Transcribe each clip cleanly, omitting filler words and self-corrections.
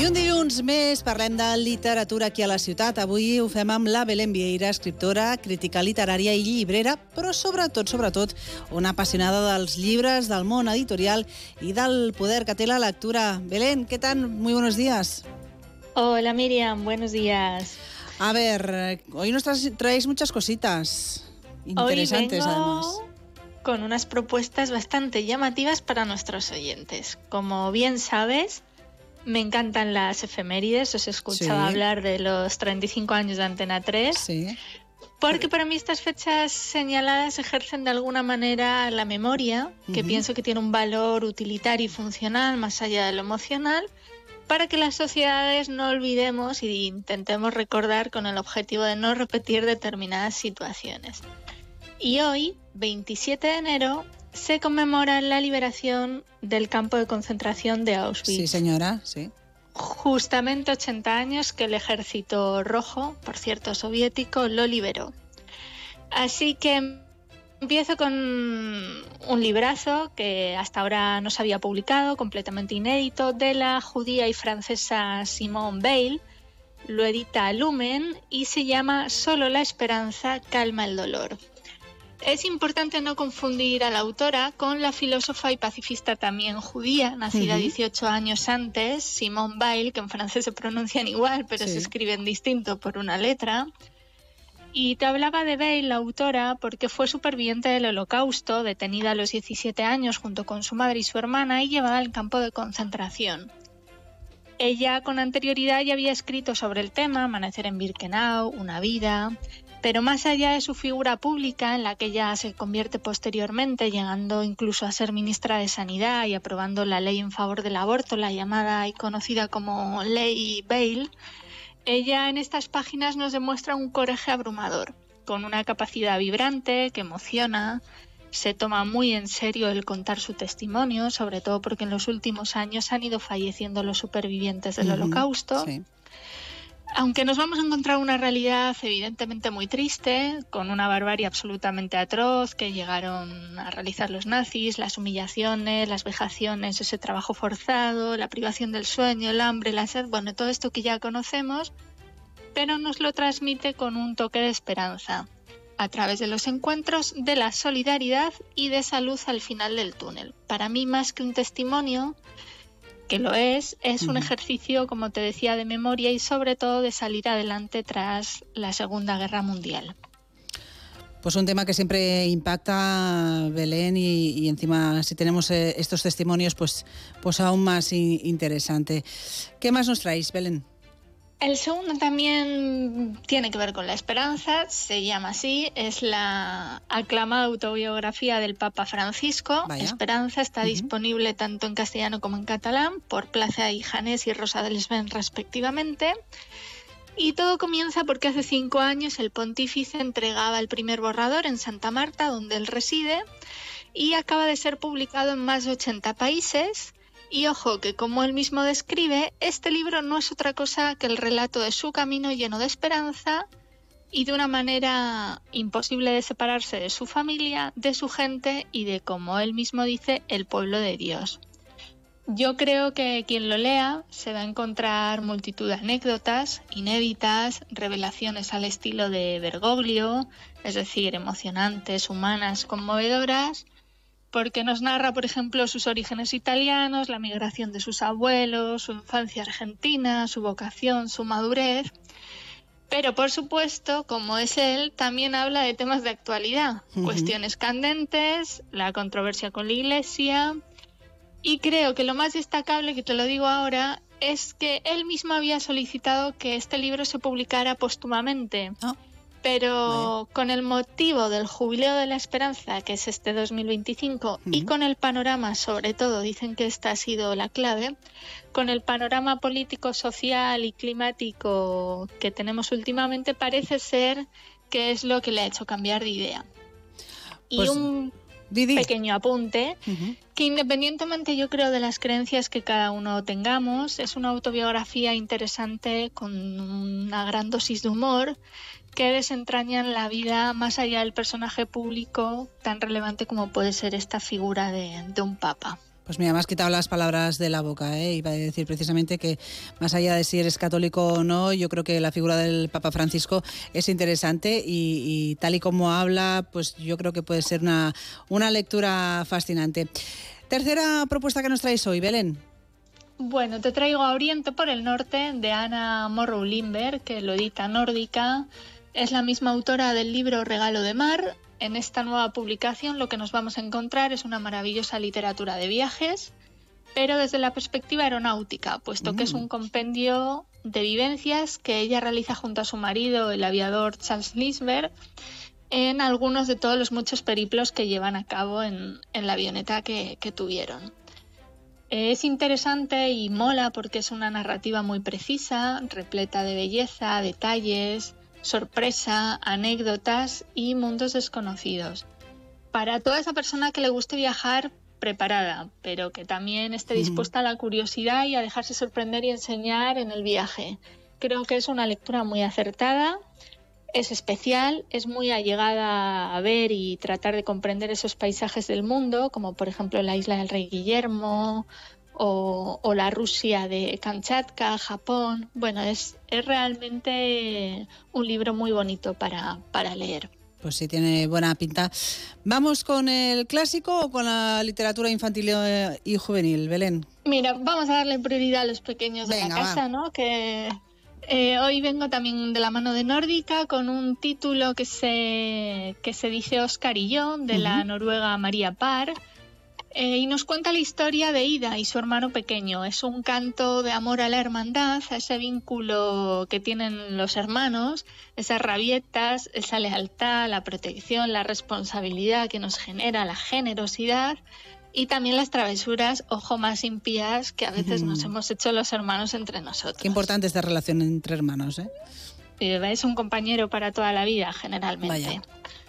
un dilluns més parlem de literatura aquí a la ciutat. Avui ho fem amb la Belén Vieira, escriptora, crítica literària i llibrera, però sobretot, una apassionada dels llibres, del món editorial i del poder que té la lectura. Belén, ¿qué tal? Muy buenos días. Hola Miriam, buenos días. A ver, hoy nos traéis muchas cositas interesantes además. Con unas propuestas bastante llamativas para nuestros oyentes. Como bien sabes, me encantan las efemérides. Os he escuchado hablar de los 35 años de Antena 3. Sí. Porque para mí estas fechas señaladas ejercen de alguna manera la memoria, que pienso que tiene un valor utilitario y funcional más allá de lo emocional, para que las sociedades no olvidemos y intentemos recordar con el objetivo de no repetir determinadas situaciones. Y hoy, 27 de enero, se conmemora la liberación del campo de concentración de Auschwitz. Sí, señora, sí. Justamente 80 años que el Ejército Rojo, por cierto soviético, lo liberó. Así que empiezo con un librazo que hasta ahora no se había publicado, completamente inédito, de la judía y francesa Simone Weil. Lo edita Lumen y se llama Solo la esperanza calma el dolor. Es importante no confundir a la autora con la filósofa y pacifista también judía, nacida 18 años antes, Simone Weil, que en francés se pronuncian igual, pero se escriben distinto por una letra. Y te hablaba de Weil, la autora, porque fue superviviente del Holocausto, detenida a los 17 años junto con su madre y su hermana y llevada al campo de concentración. Ella con anterioridad ya había escrito sobre el tema, Amanecer en Birkenau, Una vida. Pero más allá de su figura pública, en la que ella se convierte posteriormente, llegando incluso a ser ministra de Sanidad y aprobando la ley en favor del aborto, la llamada y conocida como Ley Weil, ella en estas páginas nos demuestra un coraje abrumador, con una capacidad vibrante que emociona. Se toma muy en serio el contar su testimonio, sobre todo porque en los últimos años han ido falleciendo los supervivientes del Holocausto. Sí. Aunque nos vamos a encontrar una realidad evidentemente muy triste, con una barbarie absolutamente atroz que llegaron a realizar los nazis, las humillaciones, las vejaciones, ese trabajo forzado, la privación del sueño, el hambre, la sed, bueno, todo esto que ya conocemos, pero nos lo transmite con un toque de esperanza, a través de los encuentros de la solidaridad y de esa luz al final del túnel. Para mí, más que un testimonio, que lo es un ejercicio, como te decía, de memoria y sobre todo de salir adelante tras la Segunda Guerra Mundial. Pues un tema que siempre impacta, Belén, y encima si tenemos estos testimonios, pues aún más interesante. ¿Qué más nos traéis, Belén? El segundo también tiene que ver con la esperanza, se llama así, es la aclamada autobiografía del Papa Francisco. Vaya. Esperanza está disponible tanto en castellano como en catalán por Plaza y Janés y Rosa del Sven respectivamente. Y todo comienza porque hace 5 años el pontífice entregaba el primer borrador en Santa Marta, donde él reside, y acaba de ser publicado en más de 80 países. Y ojo, que como él mismo describe, este libro no es otra cosa que el relato de su camino lleno de esperanza y de una manera imposible de separarse de su familia, de su gente y de, como él mismo dice, el pueblo de Dios. Yo creo que quien lo lea se va a encontrar multitud de anécdotas inéditas, revelaciones al estilo de Bergoglio, es decir, emocionantes, humanas, conmovedoras, porque nos narra, por ejemplo, sus orígenes italianos, la migración de sus abuelos, su infancia argentina, su vocación, su madurez. Pero, por supuesto, como es él, también habla de temas de actualidad, cuestiones candentes, la controversia con la Iglesia. Y creo que lo más destacable, que te lo digo ahora, es que él mismo había solicitado que este libro se publicara póstumamente. Pero con el motivo del Jubileo de la Esperanza, que es este 2025, y con el panorama, sobre todo, dicen que esta ha sido la clave, con el panorama político, social y climático que tenemos últimamente, parece ser que es lo que le ha hecho cambiar de idea. Pues, y pequeño apunte, que independientemente, yo creo, de las creencias que cada uno tengamos, es una autobiografía interesante con una gran dosis de humor, que desentrañan la vida más allá del personaje público tan relevante como puede ser esta figura de un papa. Pues mira, me has quitado las palabras de la boca, ¿eh? Iba a decir precisamente que más allá de si eres católico o no, yo creo que la figura del Papa Francisco es interesante y tal y como habla, pues yo creo que puede ser una lectura fascinante. Tercera propuesta que nos traéis hoy, Belén. Bueno, te traigo A Oriente por el Norte, de Anna Morrow Lindberg, que lo edita Nórdica. Es la misma autora del libro Regalo de Mar. En esta nueva publicación lo que nos vamos a encontrar es una maravillosa literatura de viajes, pero desde la perspectiva aeronáutica, puesto que es un compendio de vivencias que ella realiza junto a su marido, el aviador Charles Lindbergh, en algunos de todos los muchos periplos que llevan a cabo en la avioneta que tuvieron. Es interesante y mola porque es una narrativa muy precisa, repleta de belleza, detalles, sorpresa, anécdotas y mundos desconocidos. Para toda esa persona que le guste viajar preparada, pero que también esté dispuesta a la curiosidad y a dejarse sorprender y enseñar en el viaje. Creo que es una lectura muy acertada, es especial, es muy allegada a ver y tratar de comprender esos paisajes del mundo, como por ejemplo la isla del Rey Guillermo o la Rusia de Kamchatka, Japón. Bueno, es realmente un libro muy bonito para leer. Pues sí, tiene buena pinta. ¿Vamos con el clásico o con la literatura infantil y juvenil, Belén? Mira, vamos a darle prioridad a los pequeños de la casa, ¿no? Que hoy vengo también de la mano de Nórdica con un título que se dice Oscar y yo, de la noruega María Parr. Y nos cuenta la historia de Ida y su hermano pequeño. Es un canto de amor a la hermandad, a ese vínculo que tienen los hermanos, esas rabietas, esa lealtad, la protección, la responsabilidad que nos genera, la generosidad y también las travesuras, ojo, más impías que a veces nos hemos hecho los hermanos entre nosotros. Qué importante esta relación entre hermanos, ¿eh? Es un compañero para toda la vida, generalmente. Vaya.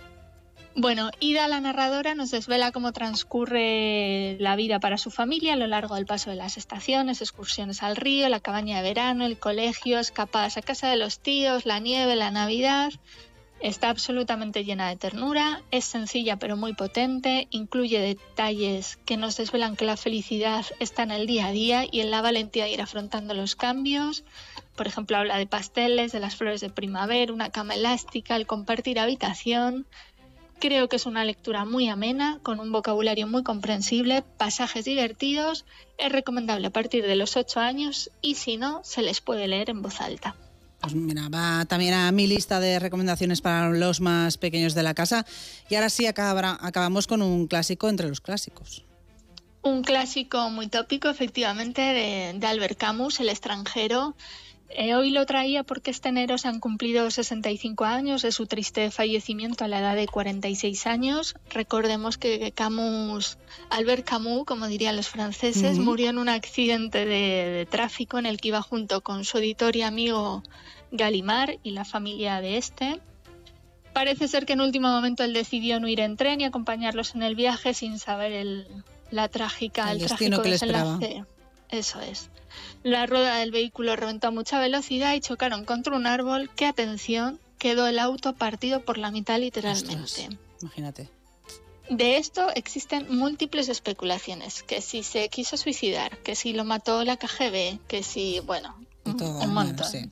Bueno, Ida, la narradora, nos desvela cómo transcurre la vida para su familia a lo largo del paso de las estaciones, excursiones al río, la cabaña de verano, el colegio, escapadas a casa de los tíos, la nieve, la Navidad. Está absolutamente llena de ternura, es sencilla pero muy potente, incluye detalles que nos desvelan que la felicidad está en el día a día y en la valentía de ir afrontando los cambios. Por ejemplo, habla de pasteles, de las flores de primavera, una cama elástica, el compartir habitación. Creo que es una lectura muy amena, con un vocabulario muy comprensible, pasajes divertidos. Es recomendable a partir de los 8 años y si no, se les puede leer en voz alta. Pues mira, va también a mi lista de recomendaciones para los más pequeños de la casa. Y ahora sí acabamos con un clásico entre los clásicos. Un clásico muy tópico, efectivamente, de Albert Camus, El extranjero. Hoy lo traía porque este enero se han cumplido 65 años de su triste fallecimiento a la edad de 46 años. Recordemos que Albert Camus, como dirían los franceses, murió en un accidente de tráfico en el que iba junto con su editor y amigo Gallimard y la familia de este. Parece ser que en último momento él decidió no ir en tren y acompañarlos en el viaje sin saber el trágico que le esperaba. Eso es. La rueda del vehículo reventó a mucha velocidad y chocaron contra un árbol que, atención, quedó el auto partido por la mitad literalmente. Ostras, imagínate. De esto existen múltiples especulaciones, que si se quiso suicidar, que si lo mató la KGB, que si, bueno, un montón. Sí.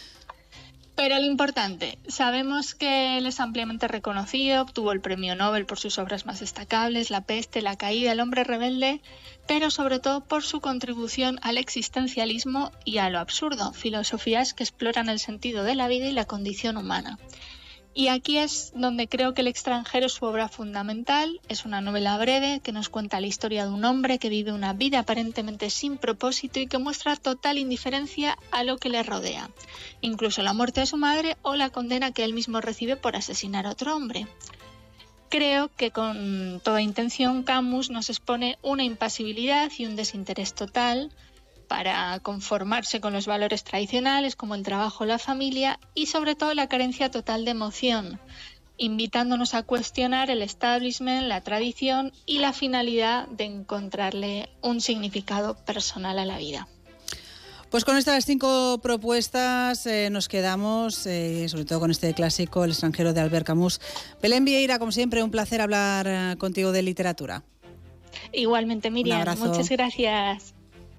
Pero lo importante, sabemos que él es ampliamente reconocido, obtuvo el premio Nobel por sus obras más destacables, La peste, La caída, El hombre rebelde, pero sobre todo por su contribución al existencialismo y a lo absurdo, filosofías que exploran el sentido de la vida y la condición humana. Y aquí es donde creo que El extranjero es su obra fundamental. Es una novela breve que nos cuenta la historia de un hombre que vive una vida aparentemente sin propósito y que muestra total indiferencia a lo que le rodea, incluso la muerte de su madre o la condena que él mismo recibe por asesinar a otro hombre. Creo que con toda intención Camus nos expone una impasibilidad y un desinterés total para conformarse con los valores tradicionales como el trabajo o la familia y sobre todo la carencia total de emoción, invitándonos a cuestionar el establishment, la tradición y la finalidad de encontrarle un significado personal a la vida. Pues con estas 5 propuestas nos quedamos, sobre todo con este clásico, El extranjero de Albert Camus. Belén Vieira, como siempre, un placer hablar contigo de literatura. Igualmente, Un Miriam, abrazo. muchas gracias.